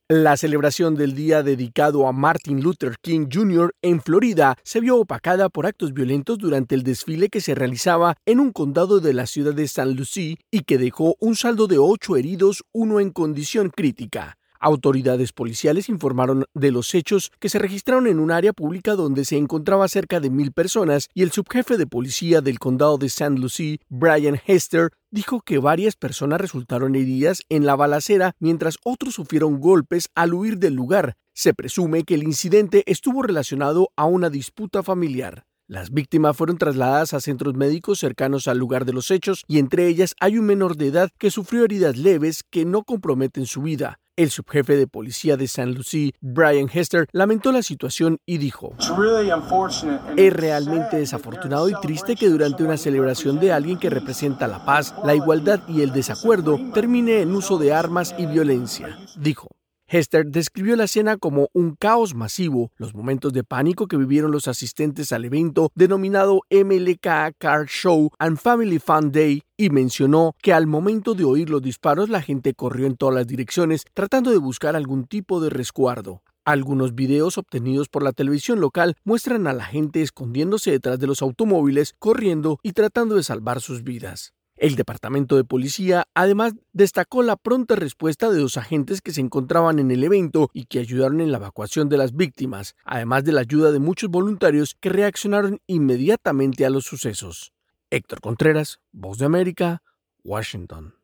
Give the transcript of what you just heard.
La celebración del día dedicado a Martin Luther King Jr. en Florida se vio opacada por actos violentos durante el desfile que se realizaba en un condado de la ciudad de St. Lucie y que dejó un saldo de 8 heridos, uno en condición crítica. Autoridades policiales informaron de los hechos que se registraron en un área pública donde se encontraba cerca de 1,000 personas y el subjefe de policía del condado de St. Lucie, Brian Hester, dijo que varias personas resultaron heridas en la balacera mientras otros sufrieron golpes al huir del lugar. Se presume que el incidente estuvo relacionado a una disputa familiar. Las víctimas fueron trasladadas a centros médicos cercanos al lugar de los hechos y entre ellas hay un menor de edad que sufrió heridas leves que no comprometen su vida. El subjefe de policía de St. Lucie, Brian Hester, lamentó la situación y dijo: "Es realmente desafortunado y triste que durante una celebración de alguien que representa la paz, la igualdad y el desacuerdo termine en uso de armas y violencia", dijo. Hester describió la escena como un caos masivo, los momentos de pánico que vivieron los asistentes al evento denominado MLK Car Show and Family Fun Day y mencionó que al momento de oír los disparos la gente corrió en todas las direcciones tratando de buscar algún tipo de resguardo. Algunos videos obtenidos por la televisión local muestran a la gente escondiéndose detrás de los automóviles, corriendo y tratando de salvar sus vidas. El departamento de policía además destacó la pronta respuesta de 2 agentes que se encontraban en el evento y que ayudaron en la evacuación de las víctimas, además de la ayuda de muchos voluntarios que reaccionaron inmediatamente a los sucesos. Héctor Contreras, Voz de América, Washington.